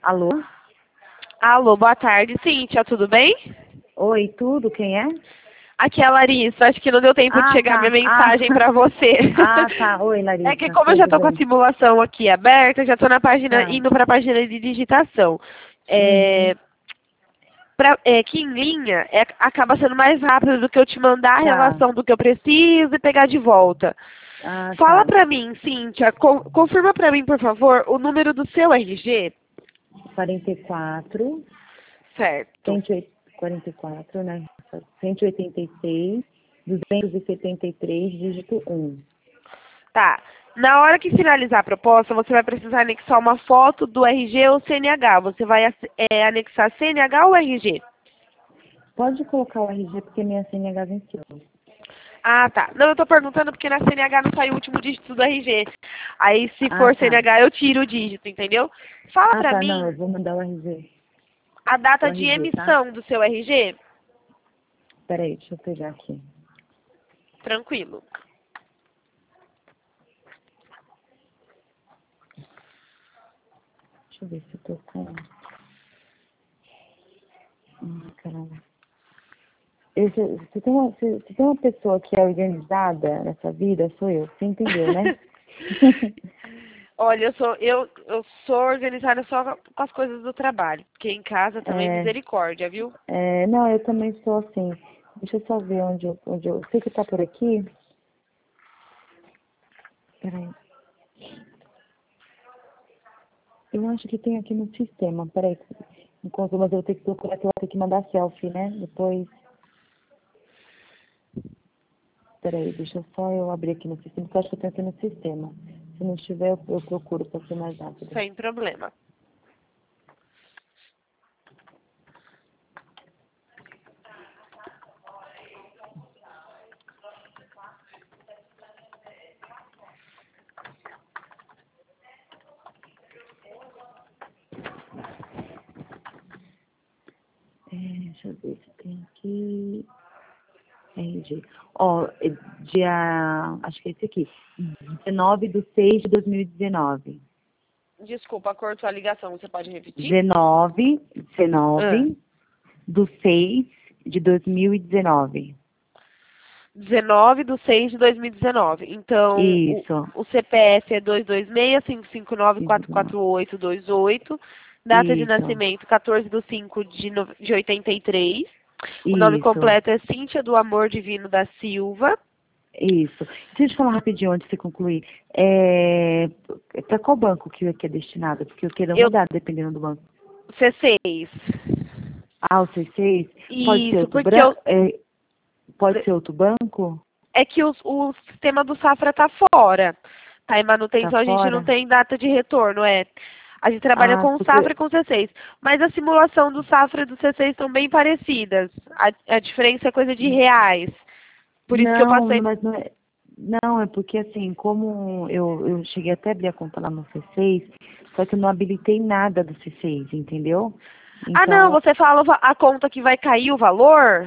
Alô? Alô, boa tarde, Cíntia, tudo bem? Oi, tudo? Quem é? Aqui é a Larissa, acho que não deu tempo de Ah, chegar tá. minha mensagem pra você. Ah, tá. Oi, É que Larissa. como eu já Tudo tô com a bem? simulação aqui aberta, já tô na página, Tá. indo pra página de digitação. Uhum. Que em linha acaba sendo mais rápido do que eu te mandar a Tá. relação do que eu preciso e pegar de volta. Ah, Fala tá. pra mim, Cíntia, confirma pra mim, por favor, o número do seu RG. 44, Certo. 144, né? 186, 273, dígito 1. Tá. Na hora que finalizar a proposta, você vai precisar anexar uma foto do RG ou CNH. Você vai anexar CNH ou RG? Pode colocar o RG porque minha CNH venceu. Ah, tá. Não, eu tô perguntando porque na CNH não sai o último dígito do RG. Aí, se Ah, for tá. CNH, eu tiro o dígito, entendeu? Fala Ah, pra tá. Não, eu mim vou mandar o RG. a O data de RG, tá? emissão do seu RG. Peraí, deixa eu pegar aqui. Tranquilo. Deixa eu ver se eu tô com... Caramba. Se tem uma pessoa que é organizada nessa vida, sou eu. Você entendeu, né? Olha, eu sou organizada só com as coisas do trabalho. Porque em casa também É, misericórdia, viu? não, eu também sou assim. Deixa eu só ver onde eu... Sei que tá por aqui. Peraí. Eu acho que tem aqui no sistema. Peraí. Enquanto, mas eu vou ter que procurar que eu vou ter que mandar selfie, né? Depois... Peraí, deixa eu abrir aqui no sistema, porque eu acho que eu tenho aqui no sistema. Se não estiver, eu procuro para ser mais rápido. Sem problema. Deixa eu ver se tem aqui. RG. Ó, dia. Acho que é esse aqui. 19/6/2019. Desculpa, cortou a ligação. Você pode repetir? 19, Ah. 19/6/2019. 19/6/2019. Então, Isso, o CPF é 226-559-44828. Data de isso, nascimento, 14/5 de 83. O nome isso, completo é Cíntia do Amor Divino da Silva. isso. Deixa eu te falar rapidinho antes de você concluir. É, para qual banco que é destinado? Porque eu quero Eu, mudar dependendo do banco. C6. Ah, o C6? Pode ser Isso, outro porque branco? Pode ser outro banco? é que o sistema do Safra tá fora. Tá em Tá manutenção, a gente não fora? tem data de retorno, A gente trabalha Ah, com o Safra porque e com o C6. Mas a simulação do Safra e do C6 são bem parecidas. A diferença é coisa de reais. Por isso que eu não, passei. mas não é. Não, é porque assim, como eu cheguei até a abrir a conta lá no C6, só que eu não habilitei nada do C6, entendeu? Ah, não, Então, você fala a conta que vai cair o valor?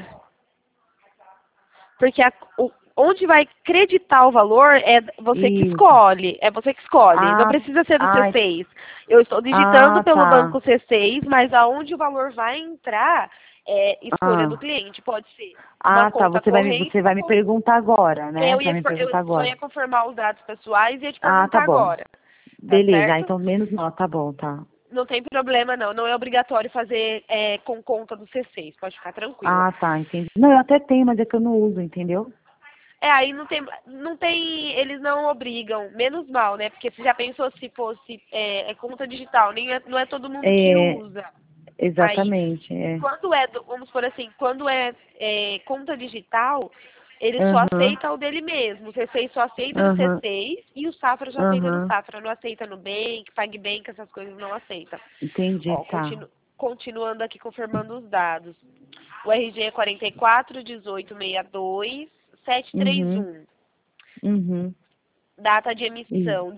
Porque onde vai creditar o valor é você que isso. escolhe. É você que escolhe. Não Ah, precisa ser do ah, C6. Eu estou digitando pelo tá. banco C6, mas aonde o valor vai entrar é escolha do Ah, cliente. Pode ser uma ah, tá. conta corrente, Você uma vai me conta. perguntar agora, né? Você vai me Eu perguntar só agora. ia confirmar os dados pessoais e ia te Ah, tá perguntar bom. agora. Tá Beleza. Ah, certo? então menos mal, tá bom, tá. Não tem problema, não. Não é obrigatório fazer com conta do C6. Pode ficar tranquila. Ah, tá, entendi. Não, eu até tenho, mas é que eu não uso, entendeu? Aí não tem, eles não obrigam, menos mal, né? Porque você já pensou se fosse conta digital, não é todo mundo que É, usa. Aí, exatamente, é. quando vamos por assim, quando conta digital, ele só Aham, aceita o dele mesmo. O C6 só aceita no aham, C6 e o Safra só aceita no aham. Safra. Não aceita no Nubank, PagBank, essas coisas não aceita. Entendi, Ó, tá. continuando aqui, confirmando os dados. O RG é 44 18 62 Uhum, 731. uhum. Data de Isso. emissão,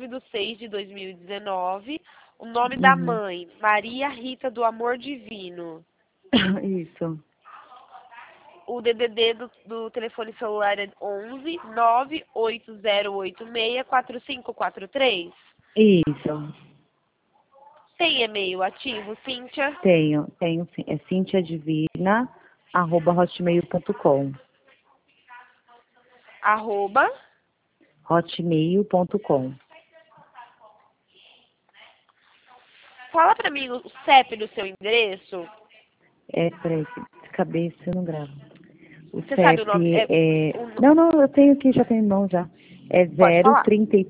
19/6/2019. O nome da Uhum. mãe, Maria Rita do Amor Divino. Isso. O DDD do telefone celular é 11 98086 4543. Isso. tem e-mail ativo, Cíntia? Tenho sim. É cintiadivina@hotmail.com. Arroba. hotmail.com. Fala pra mim o CEP do seu endereço. Peraí, de cabeça eu não gravo. O Você sabe o nome? CEP é... Não, eu tenho aqui, já tenho em mão já. É Pode falar.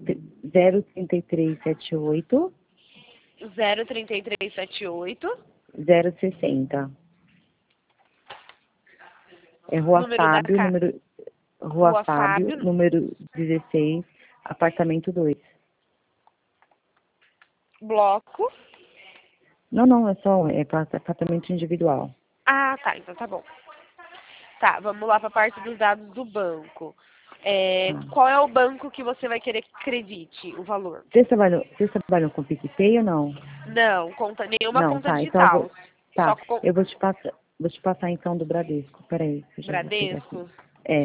03378 03378. 060. É Número da casa. Rua Fábio, número 16, apartamento 2. Bloco. Não, é para apartamento individual. Ah, tá, então tá bom. Tá, vamos lá pra parte dos dados do banco. Qual é o banco que você vai querer que acredite o valor? Vocês trabalham com PicPay ou não? Não, nenhuma Não, conta tá, então digital. tá, Só com eu vou te passar então do Bradesco. Peraí, que eu já vou pegar aqui. Bradesco.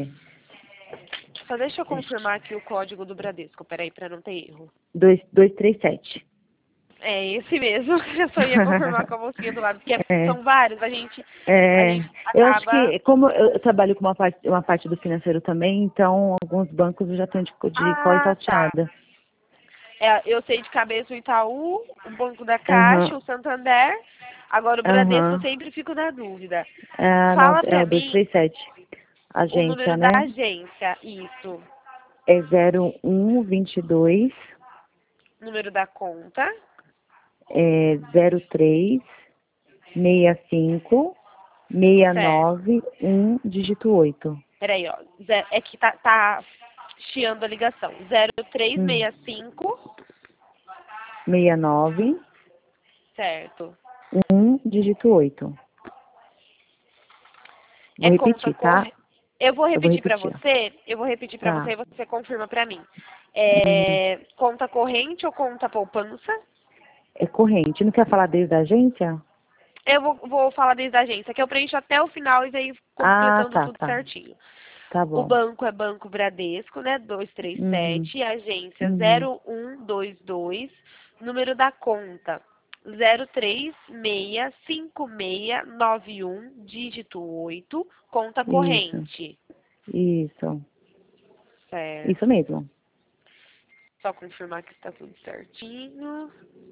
É, Só deixa eu confirmar aqui o código do Bradesco, peraí, pra não ter erro. 2237. É esse mesmo. Eu só ia confirmar com a mocinha do lado, porque É, são vários, a gente eu acho acaba... que, como eu trabalho com uma parte do financeiro também, então alguns bancos já estão de call e Ah, tá. salteada. Eu sei de cabeça o Itaú, o Banco da Aham, Caixa, o Santander. Agora o Bradesco eu aham. sempre fico na dúvida. Não, Fala é pra o mim 237. o Agência, número da né? agência, isso. É 0122 Número da conta. 03 65 Certo. 69 dígito 8. Peraí, ó. É que tá chiando a ligação. 0365, 69 certo. dígito 8. Vou É conta repetir, tá? corrente. Eu vou Eu vou repetir pra repetir, ó. você, Tá. e você confirma pra mim. Hum, Conta corrente ou conta poupança? É corrente. Não quer falar desde a agência? Eu vou falar desde a agência, que eu preencho até o final e venho Ah, completando tá, tudo tá. certinho. Tá O bom. banco é Banco Bradesco, né? Uhum, 237, agência uhum. 0122, número da conta 0365691, dígito 8, conta Isso, corrente. isso. Isso Certo. mesmo. Só confirmar que está tudo certinho.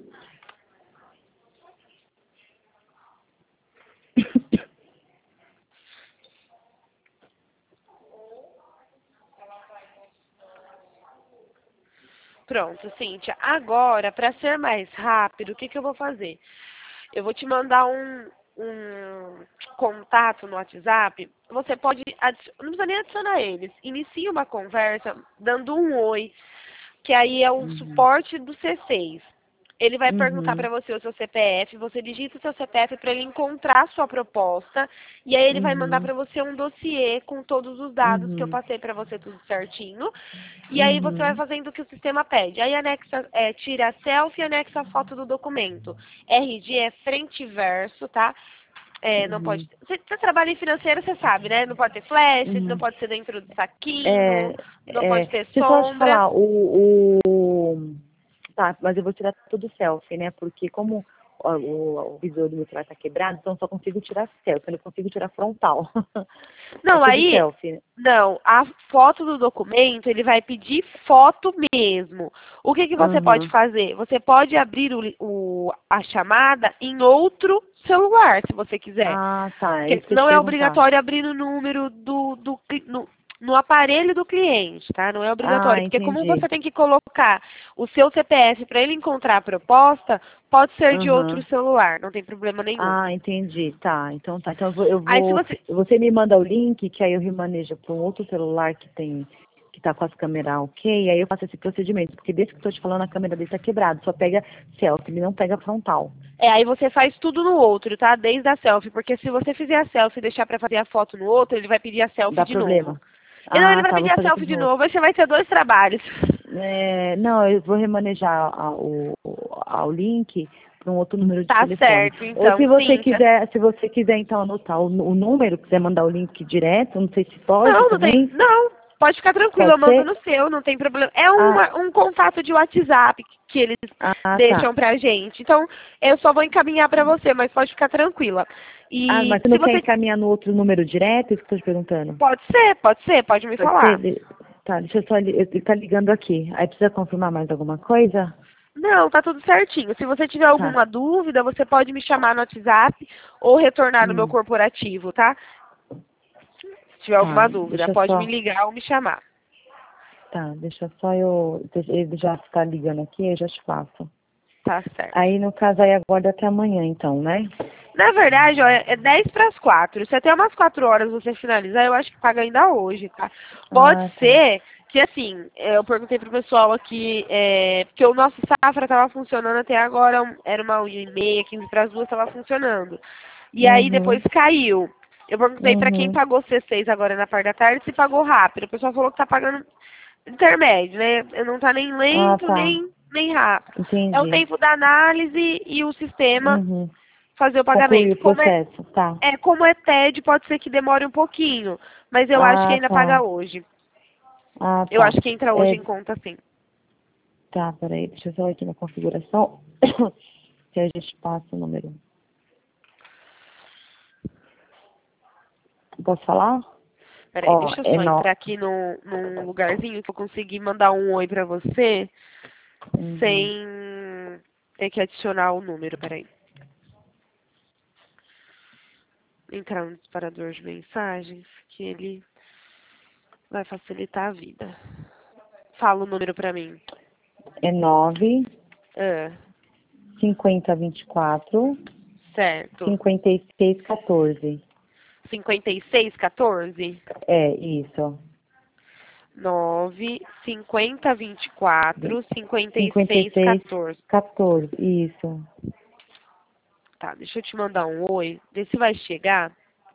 Pronto, Cíntia. Agora, para ser mais rápido, o que que eu vou fazer? Eu vou te mandar um contato no WhatsApp. Você pode, não precisa nem adicionar eles. Inicie uma conversa dando um oi, que aí é o Uhum, suporte do C6. Ele vai perguntar uhum, para você o seu CPF, você digita o seu CPF para ele encontrar a sua proposta, e aí ele vai mandar uhum, para você um dossiê com todos os dados que eu uhum, passei para você tudo certinho, e aí você vai uhum, fazendo o que o sistema pede. Aí anexa, tira a selfie e anexa a foto do documento. RG é frente e verso, tá? Não pode. uhum, Você trabalha em financeiro, você sabe, né? Não pode ter flash, não uhum. pode ser dentro do saquinho, É, não pode ter deixa eu só te sombra. falar, tá, mas eu vou tirar tudo selfie, né? Porque como o visor do meu celular tá quebrado, então eu só consigo tirar selfie, eu não consigo tirar frontal. É Não, tudo aí, selfie, né? não, a foto do documento, ele vai pedir foto mesmo. O que que você pode Aham. fazer? Você pode abrir a chamada em outro celular, se você quiser. Ah, tá, é Porque isso que eu ia te não é perguntar. obrigatório abrir o número no aparelho do cliente, tá? Não é Ah, obrigatório, porque como entendi. você tem que colocar o seu CPF para ele encontrar a proposta, pode ser de outro Aham. celular, não tem problema nenhum. Ah, entendi. Tá, então tá. Então eu Aí se vou, você, você me manda o link, que aí eu remanejo para um outro celular que tá com as câmeras ok, aí eu faço esse procedimento, porque desde que eu tô te falando, a câmera dele tá quebrada, só pega selfie, ele não pega frontal. aí você faz tudo no outro, tá? Desde a selfie, porque se você fizer a selfie e deixar para fazer a foto no outro, ele vai pedir a selfie Dá de novo. problema. E não, ele Ah, vai tá, vou pedir a fazer selfie tudo de novo. novo, aí você vai ter dois trabalhos. Não, eu vou remanejar o link para um outro número de Tá telefone. certo, Ou então, Cíntia. se você quiser então anotar o número, quiser mandar o link direto, não sei se pode Não tem. também. Não. Pode ficar tranquilo, eu Pode mando ser? no seu, não tem problema. É Ah, um contato de WhatsApp que eles tá. deixam pra gente. Então, eu só vou encaminhar pra você, mas pode ficar tranquila. Ah, E mas você se não quer você... encaminhar no outro número direto? Isso que eu tô te perguntando. pode me Pode ser? falar. Tá, deixa eu só... Ele tá ligando aqui. Aí precisa confirmar mais alguma coisa? Não, tá tudo certinho. Se você tiver Tá. alguma dúvida, você pode me chamar no WhatsApp ou retornar no meu Hum, corporativo, tá? Se tiver tá, alguma dúvida, deixa pode me só... ligar ou me chamar. Tá, deixa só eu... Ele já está ligando aqui, eu já te faço. Tá certo. Aí, no caso, aí aguarda até amanhã, então, né? Na verdade, ó, é 10 para as 4. Se até umas 4 horas você finalizar, eu acho que paga ainda hoje, tá? Pode Ah, tá. ser que, assim, eu perguntei pro pessoal aqui, porque o nosso Safra tava funcionando até agora, era 1h30, 15 para as 2, tava funcionando. E aí depois Uhum, caiu. Eu perguntei para quem uhum. pagou C6 agora na parte da tarde se pagou rápido. O pessoal falou que tá pagando intermédio, né? Não tá nem Ah, lento, tá. nem rápido. É o Entendi. tempo da análise e o sistema Uhum. fazer o Concluir pagamento. o processo, tá. Como é TED, pode ser que demore um pouquinho, mas eu acho que Ah, ainda paga tá. hoje. Ah, Eu tá. acho que entra hoje É, em conta, sim. tá, peraí, deixa eu só ir aqui na configuração, que a gente passa o número. Posso falar? Peraí, Ó, deixa eu é só no... entrar aqui no, num lugarzinho que eu conseguir mandar um oi pra você Uhum. sem ter que adicionar o número. Peraí. Entrar no disparador de mensagens, que ele vai facilitar a vida. Fala o número pra mim. É 9, Ah, 50, 24, certo. 56, 14. 5614? É, isso. 9 50 24 56 56, 14. 14, isso. Tá, deixa eu te mandar um oi, vê se vai chegar.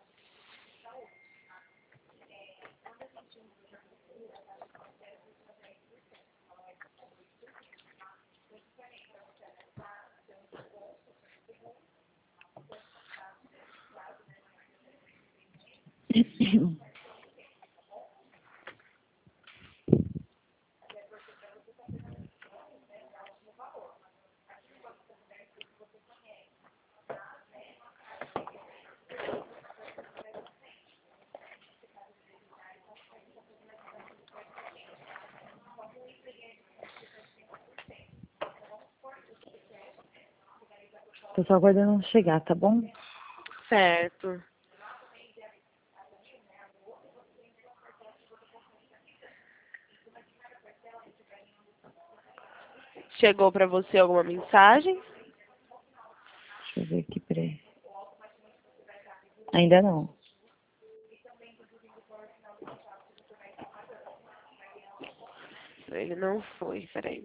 Tô só aguardando chegar, tá bom? Certo. Chegou pra você alguma mensagem? Deixa eu ver aqui, peraí. Ainda não. Ele não foi, peraí.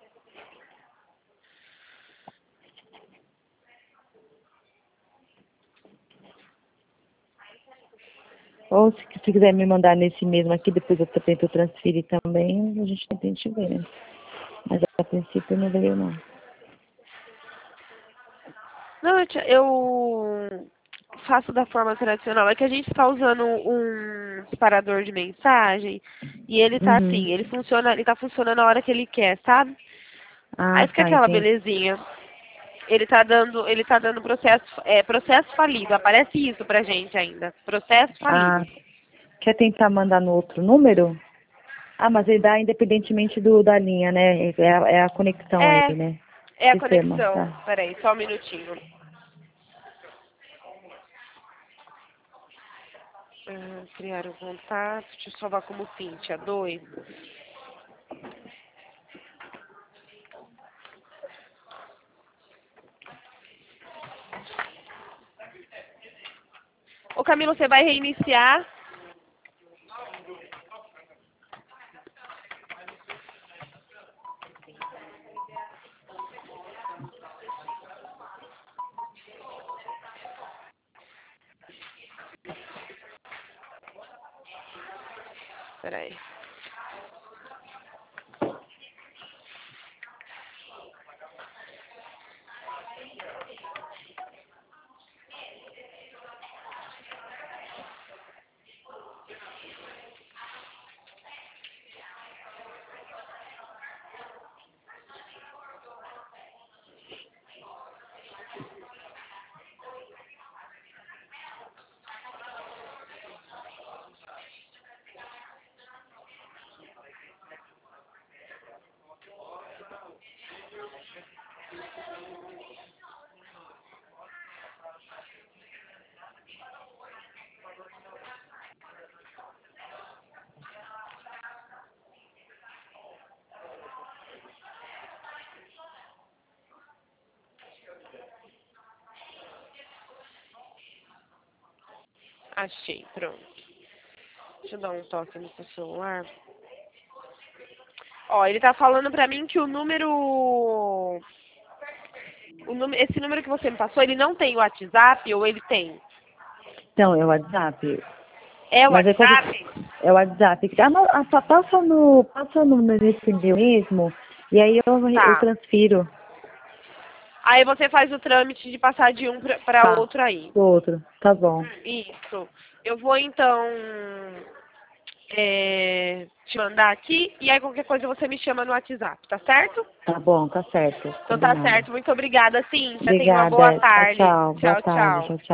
Ou se quiser me mandar nesse mesmo aqui, depois eu tento transferir também, a gente tenta ver, né? Mas a princípio não veio não. Não, eu faço da forma tradicional. É que a gente está usando um disparador de mensagem e ele tá Uhum. assim, ele tá funcionando a hora que ele quer, sabe? Ah, Aí fica tá, aquela entendi. belezinha. Ele tá dando processo falido. Aparece isso pra gente ainda. Processo Ah, falido. quer tentar mandar no outro número? Ah, mas ele dá independentemente da linha, né? É a conexão aí, É, né? é a Sistema, conexão. tá. Peraí, só um minutinho. Criar um contato. Deixa eu salvar como Cíntia. 2. Ô Camilo, você vai reiniciar? Peraí. Achei, pronto. Deixa eu dar um toque no seu celular. Ó, ele tá falando pra mim que esse número que você me passou, ele não tem o WhatsApp ou ele tem? Então, é o WhatsApp. É o Mas WhatsApp? é o WhatsApp. Passa no nesse meu mesmo, e aí eu Tá. transfiro. Aí você faz o trâmite de passar de um pra Tá. outro aí. Do outro. Tá bom. Isso. Eu vou então te mandar aqui e aí qualquer coisa você me chama no WhatsApp, tá certo? Tá bom, tá certo. Então tá Combinado. certo. Muito obrigada, Cíntia. Tenha uma boa Obrigada. Tchau, tarde. tchau. Boa Tchau, tarde. tchau. Tchau, tchau.